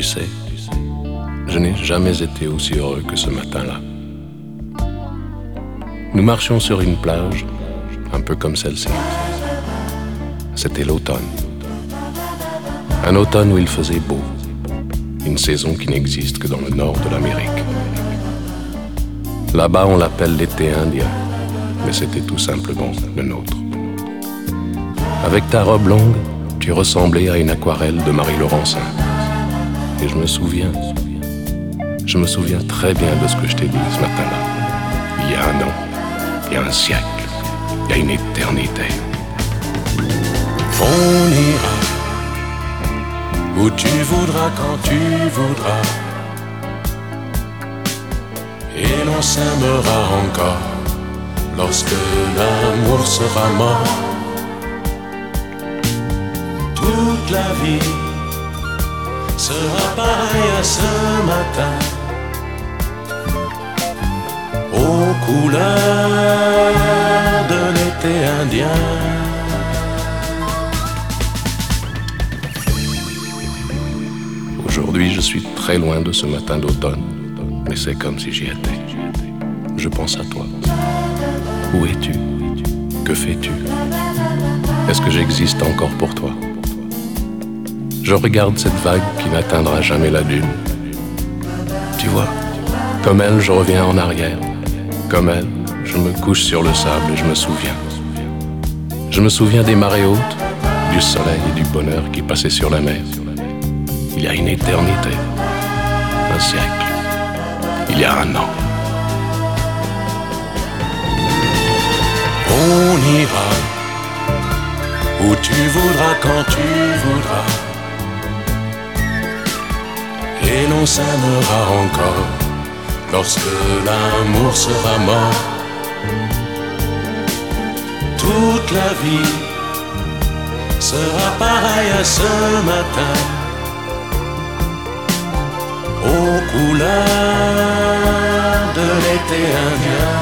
Tu sais, je n'ai jamais été aussi heureux que ce matin-là. Nous marchions sur une plage, un peu comme celle-ci. C'était l'automne. Un automne où il faisait beau. Une saison qui n'existe que dans le nord de l'Amérique. Là-bas, on l'appelle l'été indien, mais c'était tout simplement le nôtre. Avec ta robe longue, tu ressemblais à une aquarelle de Marie Laurencin. Et je me souviens très bien de ce que je t'ai dit ce matin-là. Il y a un an, il y a un siècle, il y a une éternité. On ira où tu voudras, quand tu voudras, et l'on s'aimera encore lorsque l'amour sera mort. Toute la vie sera pareille à ce matin, aux couleurs de l'été indien. Aujourd'hui, je suis très loin de ce matin d'automne, mais c'est comme si j'y étais. Je pense à toi. Où es-tu? Que fais-tu? Est-ce que j'existe encore pour toi? Je regarde cette vague qui n'atteindra jamais la dune. Tu vois, comme elle, je reviens en arrière. Comme elle, je me couche sur le sable et je me souviens. Je me souviens des marées hautes, du soleil et du bonheur qui passaient sur la mer. Il y a une éternité, un siècle, il y a un an. On ira où tu voudras, quand tu voudras, et l'on s'aimera encore lorsque l'amour sera mort. Toute la vie sera pareille à ce matin, aux couleurs de l'été indien.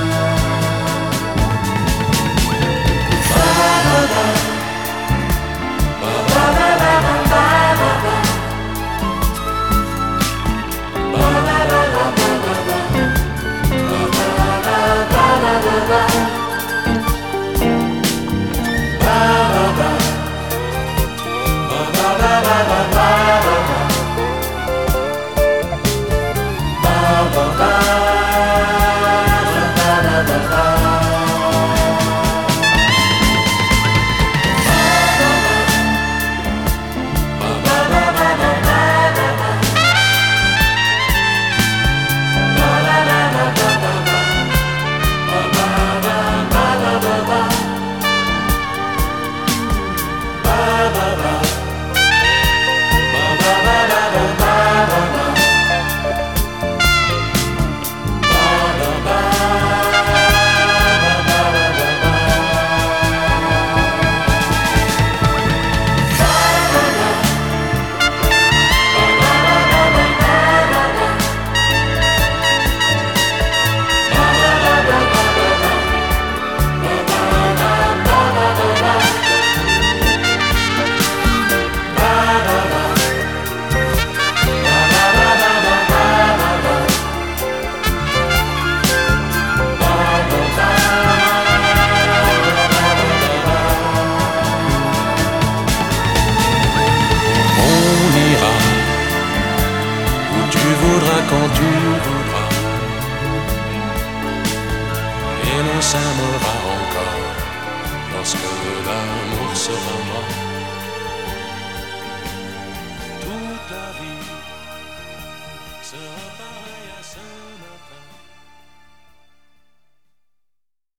Quand tu voudras, et l'on s'aimera encore lorsque l'amour sera mort.